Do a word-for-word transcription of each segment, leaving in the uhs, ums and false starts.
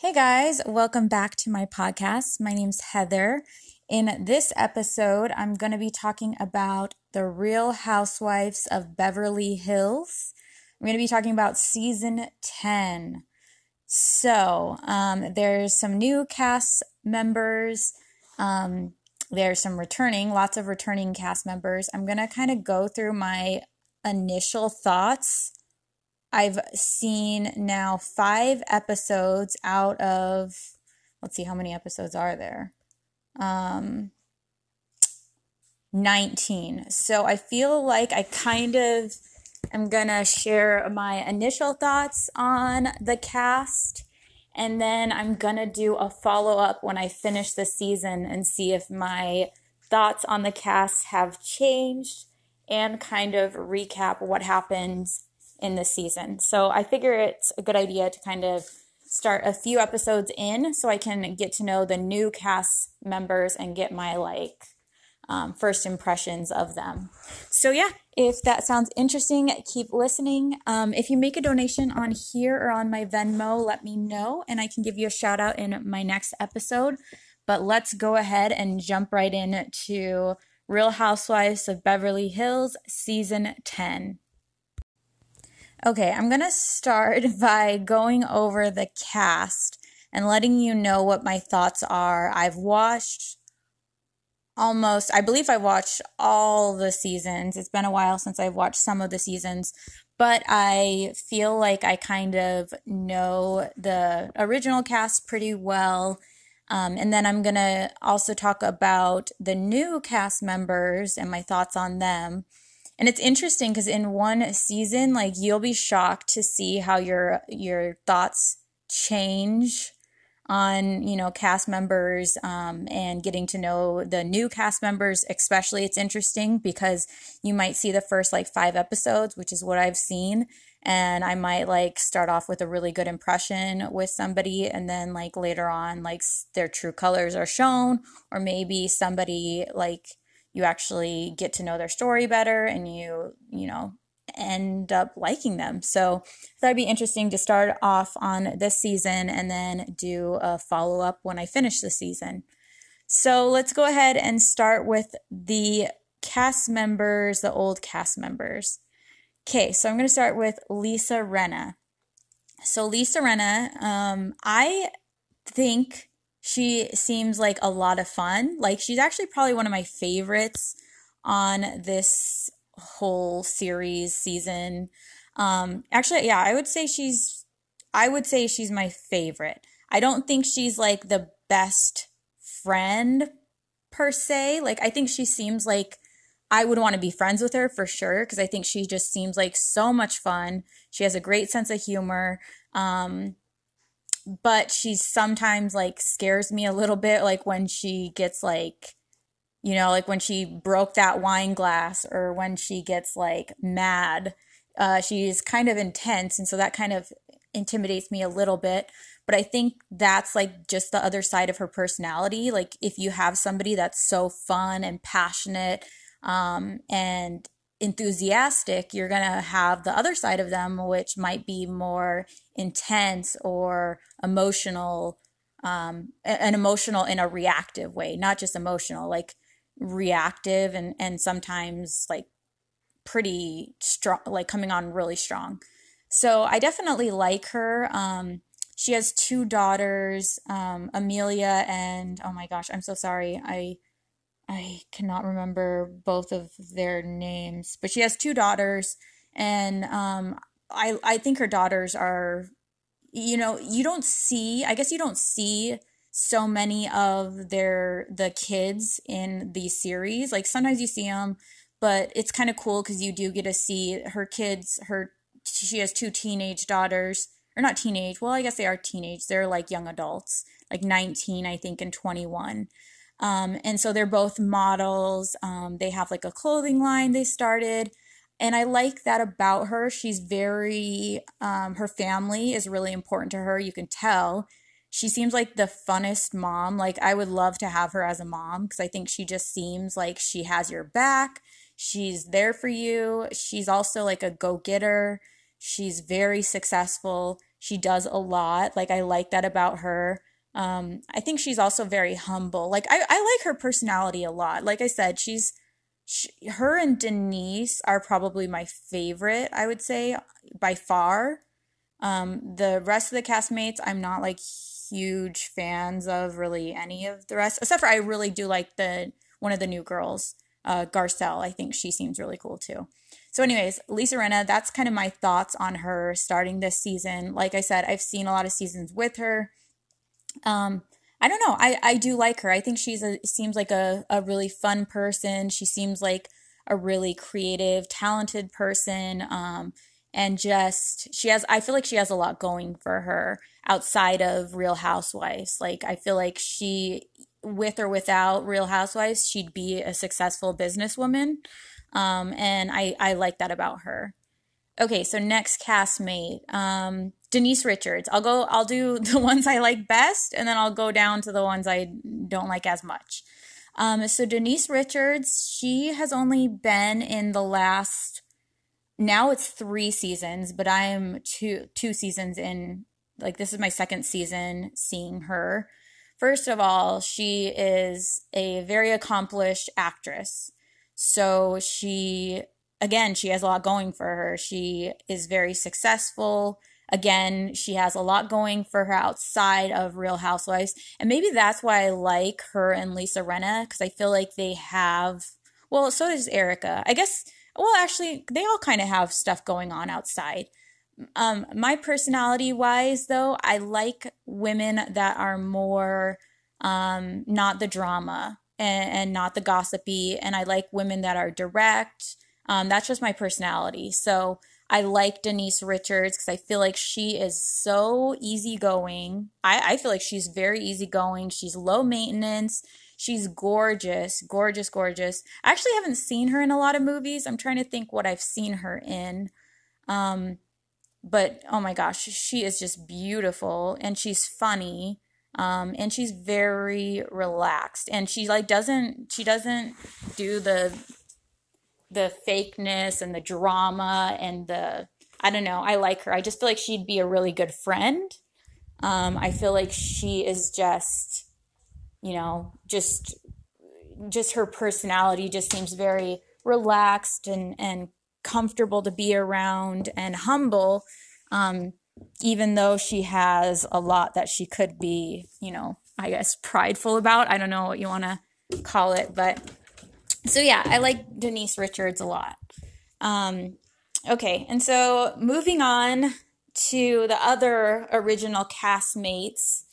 Hey guys, welcome back to my podcast. My name's Heather. In this episode, I'm going to be talking about The Real Housewives of Beverly Hills. I'm going to be talking about season ten. So, um, there's some new cast members. Um, there's some returning, lots of returning cast members. I'm going to kind of go through my initial thoughts. I've seen now five episodes out of, let's see, how many episodes are there? Um, nineteen. So I feel like I kind of am going to share my initial thoughts on the cast, and then I'm going to do a follow-up when I finish the season and see if my thoughts on the cast have changed and kind of recap what happens in the season. So I figure it's a good idea to kind of start a few episodes in so I can get to know the new cast members and get my like um, first impressions of them. So yeah, if that sounds interesting, keep listening. Um, if you make a donation on here or on my Venmo, let me know and I can give you a shout out in my next episode. But let's go ahead and jump right in to Real Housewives of Beverly Hills season ten. Okay, I'm going to start by going over the cast and letting you know what my thoughts are. I've watched almost, I believe I watched all the seasons. It's been a while since I've watched some of the seasons, but I feel like I kind of know the original cast pretty well. Um, and then I'm going to also talk about the new cast members and my thoughts on them. And it's interesting because in one season, like you'll be shocked to see how your your thoughts change on, you know, cast members um, and getting to know the new cast members. Especially, it's interesting because you might see the first like five episodes, which is what I've seen, and I might like start off with a really good impression with somebody, and then like later on, like their true colors are shown, or maybe somebody like you actually get to know their story better and you, you know, end up liking them. So that'd be interesting to start off on this season and then do a follow-up when I finish the season. So let's go ahead and start with the cast members, the old cast members. Okay, so I'm going to start with Lisa Rinna. So Lisa Rinna, um, I think she seems like a lot of fun. Like she's actually probably one of my favorites on this whole series season. Um, actually, yeah, I would say she's, I would say she's my favorite. I don't think she's like the best friend per se. Like I think she seems like I would want to be friends with her for sure because I think she just seems like so much fun. She has a great sense of humor. Um, but she sometimes like scares me a little bit, like when she gets like, you know, like when she broke that wine glass or when she gets like mad. Uh, she's kind of intense, and so that kind of intimidates me a little bit. But I think that's like just the other side of her personality. Like if you have somebody that's so fun and passionate um, and enthusiastic, you're going to have the other side of them, which might be more intense or emotional, um, an emotional in a reactive way, not just emotional, like reactive and, and sometimes like pretty strong, like coming on really strong. So I definitely like her. Um, she has two daughters, um, Amelia and, oh my gosh, I'm so sorry. I I cannot remember both of their names, but she has two daughters, and um, I I think her daughters are, you know, you don't see, I guess you don't see so many of their the kids in the series. Like sometimes you see them, but it's kind of cool because you do get to see her kids. Her she has two teenage daughters, or not teenage. Well, I guess they are teenage. They're like young adults, like nineteen, I think, and twenty-one. Um, and so they're both models. Um, they have like a clothing line they started. And I like that about her. She's very, um, her family is really important to her. You can tell. She seems like the funnest mom. Like I would love to have her as a mom because I think she just seems like she has your back. She's there for you. She's also like a go-getter. She's very successful. She does a lot. Like I like that about her. Um, I think she's also very humble. Like I, I like her personality a lot. Like I said, she's she, her and Denise are probably my favorite, I would say, by far. Um, the rest of the castmates, I'm not like huge fans of really any of the rest, except for I really do like the one of the new girls, uh, Garcelle. I think she seems really cool too. So, anyways, Lisa Rinna, that's kind of my thoughts on her starting this season. Like I said, I've seen a lot of seasons with her. Um, I don't know. I, I do like her. I think she's a seems like a, a really fun person. She seems like a really creative, talented person. Um, and just she has I feel like she has a lot going for her outside of Real Housewives. Like I feel like she, with or without Real Housewives, she'd be a successful businesswoman. Um, and I, I like that about her. Okay, so next castmate, um, Denise Richards. I'll go, I'll do the ones I like best, and then I'll go down to the ones I don't like as much. Um, so Denise Richards, she has only been in the last, now it's three seasons, but I'm two, two seasons in, like this is my second season seeing her. First of all, she is a very accomplished actress. So she, again, she has a lot going for her. She is very successful. Again, she has a lot going for her outside of Real Housewives. And maybe that's why I like her and Lisa Rinna, because I feel like they have, well, so does Erica. I guess, well, actually, they all kind of have stuff going on outside. Um, my personality wise, though, I like women that are more um, not the drama and, and not the gossipy. And I like women that are direct. Um, that's just my personality. So I like Denise Richards because I feel like she is so easygoing. I, I feel like she's very easygoing. She's low maintenance. She's gorgeous, gorgeous, gorgeous. I actually haven't seen her in a lot of movies. I'm trying to think what I've seen her in. Um, but oh my gosh, she is just beautiful and she's funny. Um, and she's very relaxed and she like doesn't, she doesn't do the, the fakeness and the drama and the, I don't know. I like her. I just feel like she'd be a really good friend. Um, I feel like she is just, you know, just, just her personality just seems very relaxed and, and comfortable to be around and humble. Um, even though she has a lot that she could be, you know, I guess prideful about. I don't know what you want to call it, but so yeah, I like Denise Richards a lot. Um, okay, and so moving on to the other original castmates.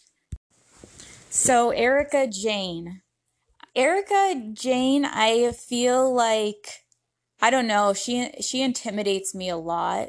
So Erika Jayne. Erika Jayne, I feel like, I don't know, she she intimidates me a lot.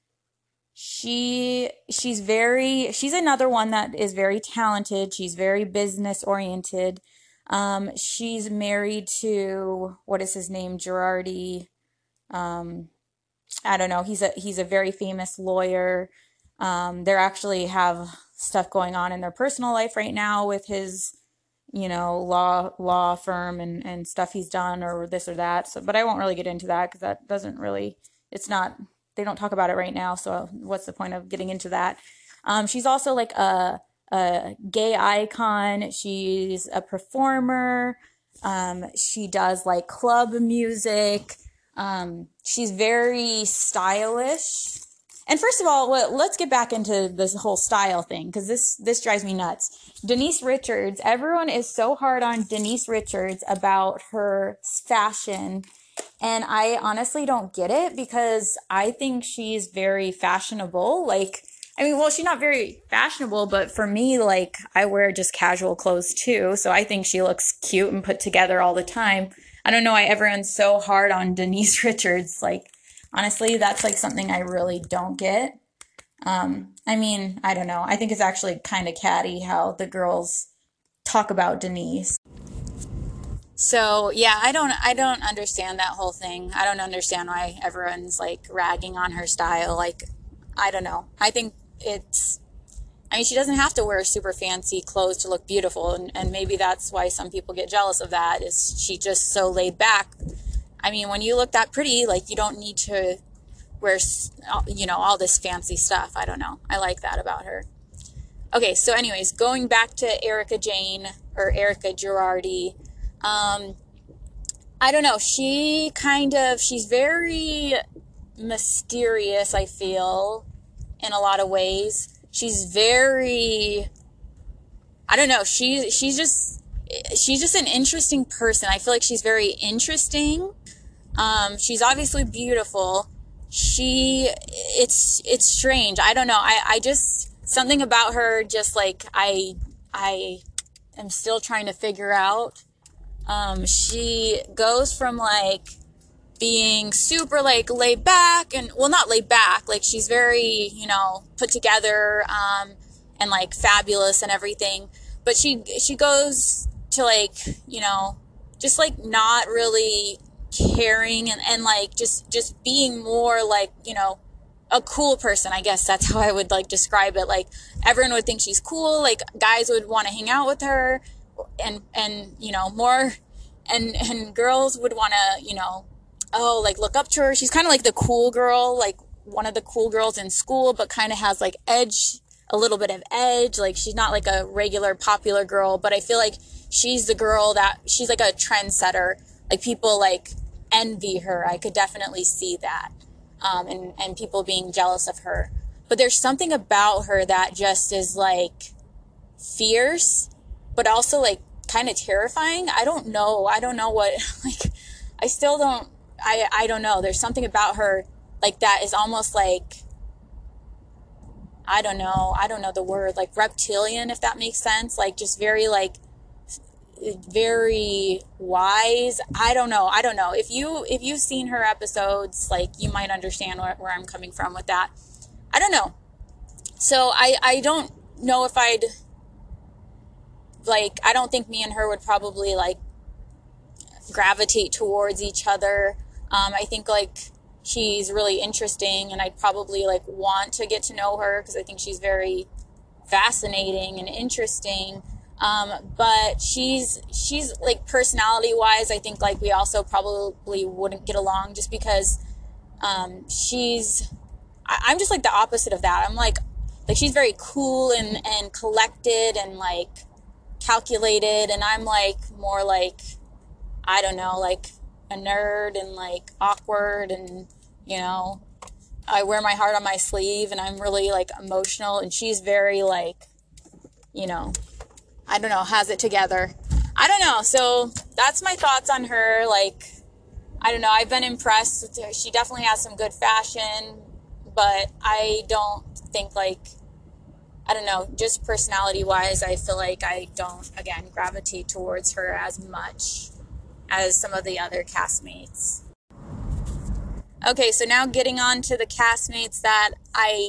She she's very she's another one that is very talented. She's very business oriented. Um, she's married to, what is his name? Girardi. Um, I don't know. He's a he's a very famous lawyer. Um, they actually have stuff going on in their personal life right now with his, you know, law law firm and, and stuff he's done or this or that. So, but I won't really get into that because that doesn't really, it's not, they don't talk about it right now. So what's the point of getting into that? Um, she's also like a, a gay icon. She's a performer. Um, she does like club music. Um, she's very stylish. And first of all, well, let's get back into this whole style thing because this this drives me nuts. Denise Richards, everyone is so hard on Denise Richards about her fashion, and I honestly don't get it because I think she's very fashionable. Like, I mean, well, she's not very fashionable, but for me, like, I wear just casual clothes too, so I think she looks cute and put together all the time. I don't know why everyone's so hard on Denise Richards, like, honestly, that's like something I really don't get. Um, I mean, I don't know. I think it's actually kind of catty how the girls talk about Denise. So yeah, I don't, I don't understand that whole thing. I don't understand why everyone's like ragging on her style. Like, I don't know. I think it's, I mean, she doesn't have to wear super fancy clothes to look beautiful. And, and maybe that's why some people get jealous of that is she just so laid back. I mean, when you look that pretty, like you don't need to wears, you know, all this fancy stuff. I don't know. I like that about her. Okay, so anyways, going back to Erika Jayne or Erika Girardi, um, I don't know. She kind of, she's very mysterious, I feel, in a lot of ways. She's very, I don't know. She, she's just, she's just an interesting person. I feel like she's very interesting. Um, she's obviously beautiful. She, it's, it's strange. I don't know. I, I just, something about her, just like, I, I am still trying to figure out. Um, she goes from like being super like laid back and, well, not laid back, like she's very, you know, put together, um, and like fabulous and everything. But she, she goes to like, you know, just like not really caring and, and like just, just being more like, you know, a cool person. I guess that's how I would like describe it. Like everyone would think she's cool. Like guys would want to hang out with her and, and, you know, more and, and girls would want to, you know, oh, like look up to her. She's kind of like the cool girl, like one of the cool girls in school, but kind of has like edge, a little bit of edge. Like she's not like a regular popular girl, but I feel like she's the girl that she's like a trendsetter. Like people like envy her. I could definitely see that. Um, and, and people being jealous of her. But there's something about her that just is like fierce, but also like kind of terrifying. I don't know. I don't know what, like, I still don't, I, I don't know. There's something about her like that is almost like, I don't know. I don't know the word, like reptilian, if that makes sense. Like just very like, very wise. I don't know. I don't know. If you, if you've seen her episodes, like you might understand where, where I'm coming from with that. I don't know. So I, I don't know if I'd like, I don't think me and her would probably like gravitate towards each other. Um, I think like she's really interesting and I'd probably like want to get to know her because I think she's very fascinating and interesting. Um, but she's, she's like personality wise, I think like we also probably wouldn't get along just because, um, she's, I, I'm just like the opposite of that. I'm like, like she's very cool and, and collected and like calculated. And I'm like more like, I don't know, like a nerd and like awkward and, you know, I wear my heart on my sleeve and I'm really like emotional and she's very like, you know, I don't know, has it together. I don't know. So that's my thoughts on her. Like, I don't know. I've been impressed with her. She definitely has some good fashion, but I don't think like, I don't know, just personality wise, I feel like I don't, again, gravitate towards her as much as some of the other castmates. Okay, so now getting on to the castmates that I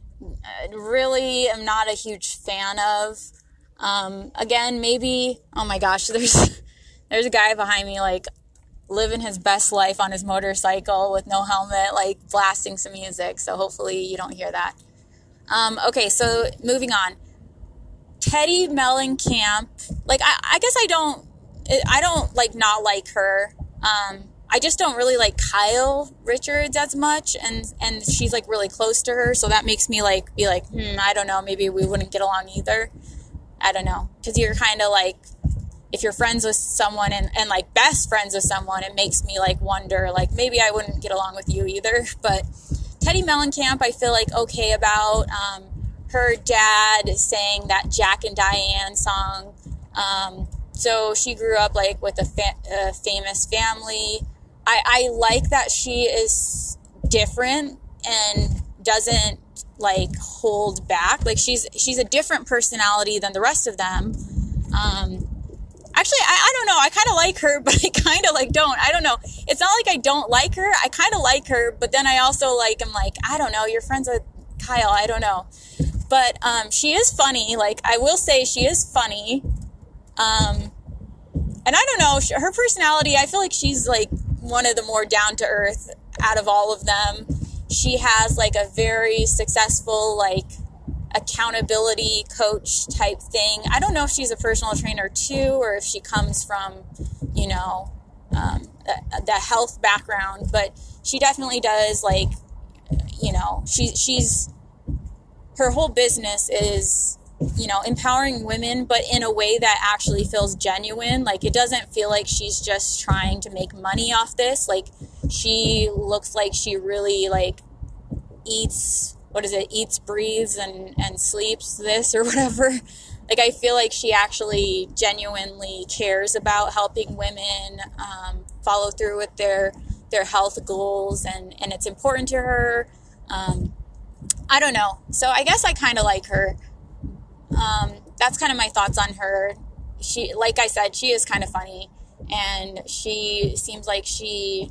really am not a huge fan of. Um, again, maybe, oh my gosh, there's, there's a guy behind me, like, living his best life on his motorcycle with no helmet, like, blasting some music, so hopefully you don't hear that. Um, okay, so moving on. Teddi Mellencamp, like, I, I guess I don't, I don't, like, not like her. Um, I just don't really like Kyle Richards as much, and, and she's, like, really close to her, so that makes me, like, be like, hmm, I don't know, maybe we wouldn't get along either. I don't know, because you're kind of like, if you're friends with someone and, and like best friends with someone, it makes me like wonder, like maybe I wouldn't get along with you either. But Teddi Mellencamp, I feel like okay about. Um, her dad sang that Jack and Diane song. Um, so she grew up like with a, fa- a famous family. I, I like that she is different and doesn't like hold back. Like she's she's a different personality than the rest of them. Um, actually, I, I don't know. I kind of like her, but I kind of like don't. I don't know. It's not like I don't like her. I kind of like her, but then I also like am like I don't know. You're friends with Kyle. I don't know. But um, she is funny. Like I will say, she is funny. Um, and I don't know. Her personality. I feel like she's like one of the more down to earth out of all of them. She has like a very successful like accountability coach type thing. I don't know if she's a personal trainer too, or if she comes from, you know, um, the, the health background, but she definitely does like you know, she, she's, her whole business is, you know, empowering women, but in a way that actually feels genuine. Like, it doesn't feel like she's just trying to make money off this. Like, she looks like she really, like, eats, what is it, eats, breathes, and, and sleeps this or whatever. Like, I feel like she actually genuinely cares about helping women um, follow through with their their health goals, and, and it's important to her. Um, I don't know. So I guess I kind of like her. Um, that's kind of my thoughts on her. She, like I said, she is kind of funny, and she seems like she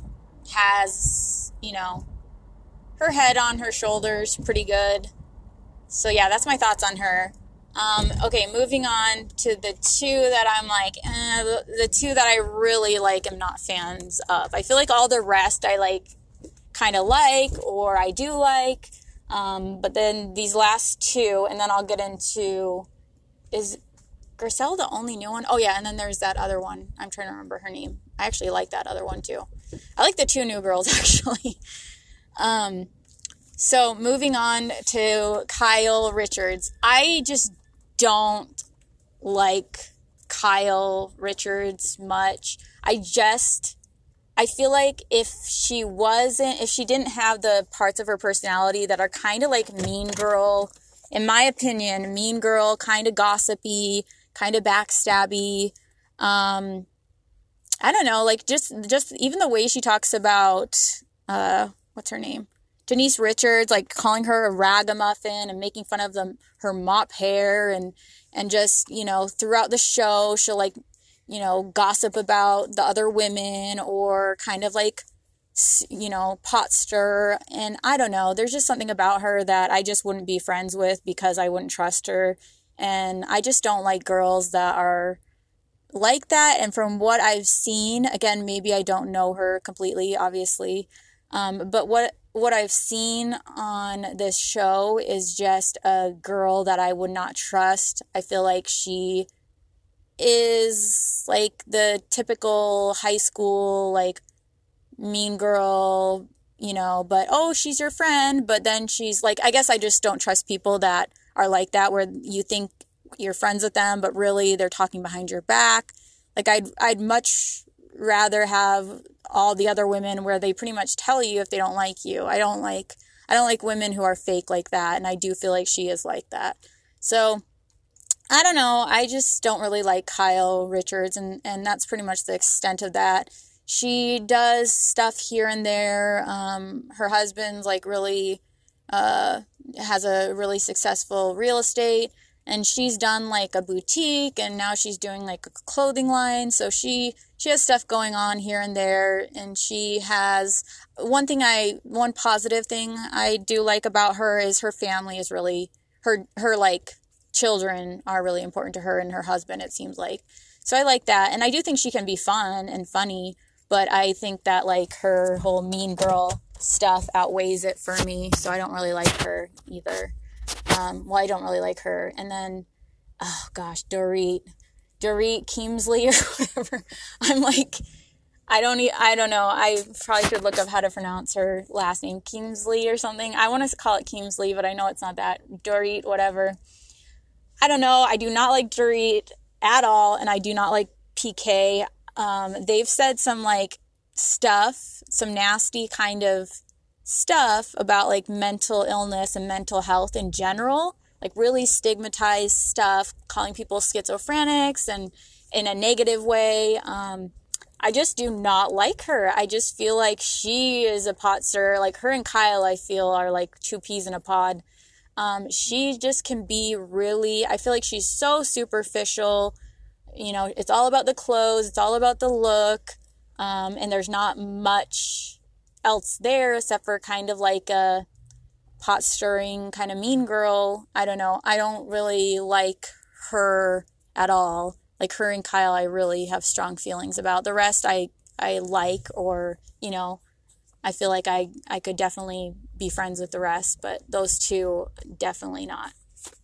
has, you know, her head on her shoulders pretty good. So yeah, that's my thoughts on her. Um, okay, moving on to the two that I'm like, eh, the, the two that I really like am not fans of. I feel like all the rest I like, kind of like, or I do like. Um, but then these last two, and then I'll get into, is Garcelle the only new one? Oh yeah, and then there's that other one. I'm trying to remember her name. I actually like that other one too. I like the two new girls actually. um, so moving on to Kyle Richards. I just don't like Kyle Richards much. I just, I feel like if she wasn't, if she didn't have the parts of her personality that are kind of like Mean Girl, in my opinion, Mean Girl, kind of gossipy, kind of backstabby, um, I don't know, like just, just even the way she talks about, uh, what's her name? Denise Richards, like calling her a ragamuffin and making fun of them, her mop hair, and, and just, you know, throughout the show, she'll like, you know, gossip about the other women, or kind of like, you know, pot stir. And I don't know, there's just something about her that I just wouldn't be friends with because I wouldn't trust her. And I just don't like girls that are like that. And from what I've seen, again, maybe I don't know her completely, obviously. Um, but what, what I've seen on this show is just a girl that I would not trust. I feel like she is like the typical high school, like, mean girl, you know, but, oh, she's your friend. But then she's like, I guess I just don't trust people that are like that, where you think you're friends with them, but really they're talking behind your back. Like, I'd, I'd much rather have all the other women where they pretty much tell you if they don't like you. I don't like, I don't like women who are fake like that. And I do feel like she is like that. So I don't know. I just don't really like Kyle Richards, and, and that's pretty much the extent of that. She does stuff here and there. Um, her husband's like really, uh, has a really successful real estate, and she's done like a boutique, and now she's doing like a clothing line. So she, she has stuff going on here and there. And she has one thing I, one positive thing I do like about her is her family is really, her, her like children are really important to her, and her husband, it seems like. So I like that. And I do think she can be fun and funny, but I think that like her whole mean girl stuff outweighs it for me. So I don't really like her either. Um, well, I don't really like her. And then, oh gosh, Dorit, Dorit Kemsley or whatever. I'm like, I don't e- I don't know. I probably should look up how to pronounce her last name, Kemsley or something. I want to call it Kemsley, but I know it's not that. Dorit, whatever. I don't know. I do not like Dorit at all, and I do not like P K. Um, they've said some like stuff, some nasty kind of stuff about like mental illness and mental health in general, like really stigmatized stuff, calling people schizophrenics and in a negative way. Um, I just do not like her. I just feel like she is a pot stirrer. Like her and Kyle, I feel, are like two peas in a pod. Um, she just can be really, I feel like she's so superficial. You know, it's all about the clothes. It's all about the look. Um, and there's not much else there except for kind of like a pot stirring kind of mean girl. I don't know. I don't really like her at all. Like her and Kyle, I really have strong feelings about. The rest I, I like, or, you know, I feel like I, I could definitely be friends with the rest, but those two, definitely not.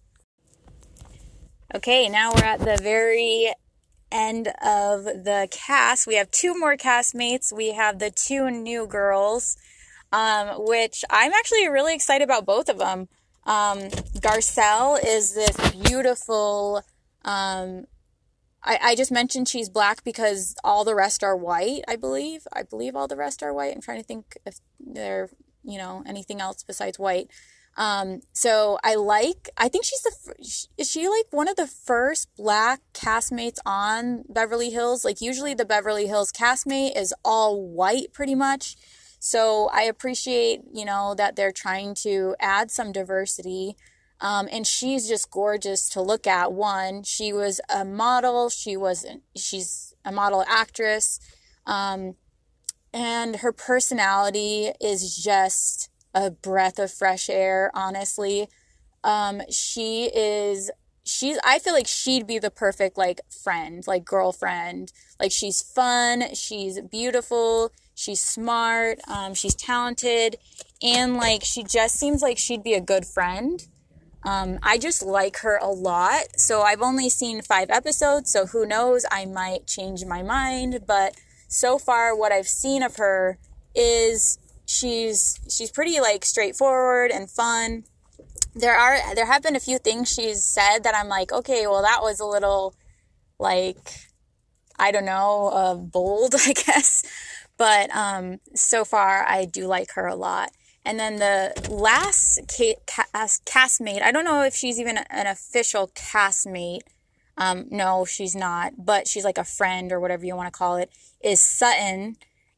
Okay, now we're at the very end of the cast. We have two more castmates. We have the two new girls. um, which I'm actually really excited about both of them. Um, Garcelle is this beautiful, um, I, I just mentioned she's black because all the rest are white, I believe. I believe all the rest are white. I'm trying to think if they're, you know, anything else besides white. Um, so I like, I think she's the, is she like one of the first black castmates on Beverly Hills? Like usually the Beverly Hills castmate is all white pretty much. So I appreciate, you know, that they're trying to add some diversity. Um, and she's just gorgeous to look at. One, she was a model. She was, she's a model actress. Um, and her personality is just a breath of fresh air, honestly. Um, she is, she's, I feel like she'd be the perfect, like, friend, like, girlfriend. Like, she's fun, she's beautiful, she's smart, um, she's talented, and, like, she just seems like she'd be a good friend. Um, I just like her a lot. So I've only seen five episodes, so who knows, I might change my mind, but so far what I've seen of her is she's she's pretty like straightforward and fun. There are there have been a few things she's said that I'm like, okay, well that was a little like, I don't know, uh, bold, I guess. But um, so far I do like her a lot. And then the last ca- cast, castmate, I don't know if she's even an official castmate. Um, no, she's not, but she's like a friend or whatever you want to call it, is Sutton.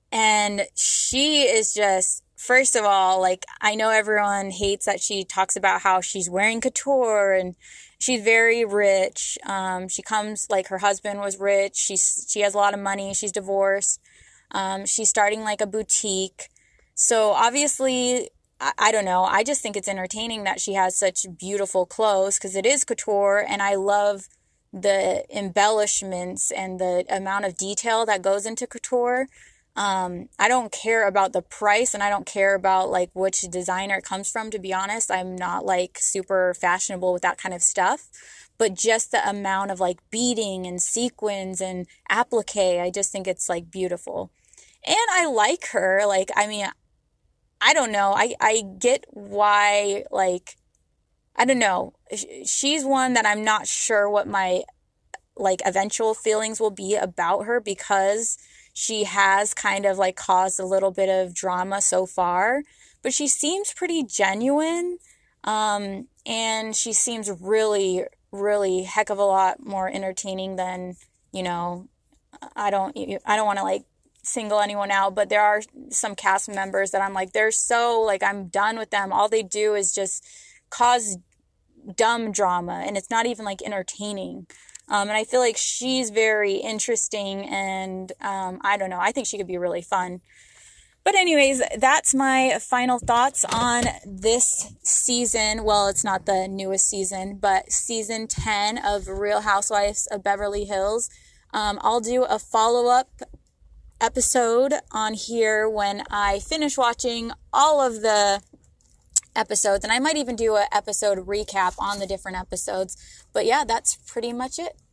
And she is just, first of all, like, I know everyone hates that she talks about how she's wearing couture and she's very rich. Um, she comes, like, her husband was rich. She's, she has a lot of money. She's divorced. Um, she's starting like a boutique. So obviously, I, I don't know. I just think it's entertaining that she has such beautiful clothes because it is couture, and I love the embellishments and the amount of detail that goes into couture. Um, I don't care about the price, and I don't care about like which designer it comes from, to be honest. I'm not like super fashionable with that kind of stuff, but just the amount of like beading and sequins and applique, I just think it's like beautiful. And I like her. Like, I mean, I don't know. I, I get why, like, I don't know. She's one that I'm not sure what my, like, eventual feelings will be about her because she has kind of, like, caused a little bit of drama so far. But she seems pretty genuine. Um, and she seems really, really heck of a lot more entertaining than, you know, I don't, I don't want to, like, single anyone out, but there are some cast members that I'm like, they're so, like, I'm done with them. All they do is just cause dumb drama, and it's not even like entertaining. Um, and I feel like she's very interesting, and um, I don't know, I think she could be really fun. But anyways, that's my final thoughts on this season. Well, it's not the newest season, but season ten of Real Housewives of Beverly Hills. Um, I'll do a follow-up episode on here when I finish watching all of the episodes, and I might even do an episode recap on the different episodes. But yeah, that's pretty much it.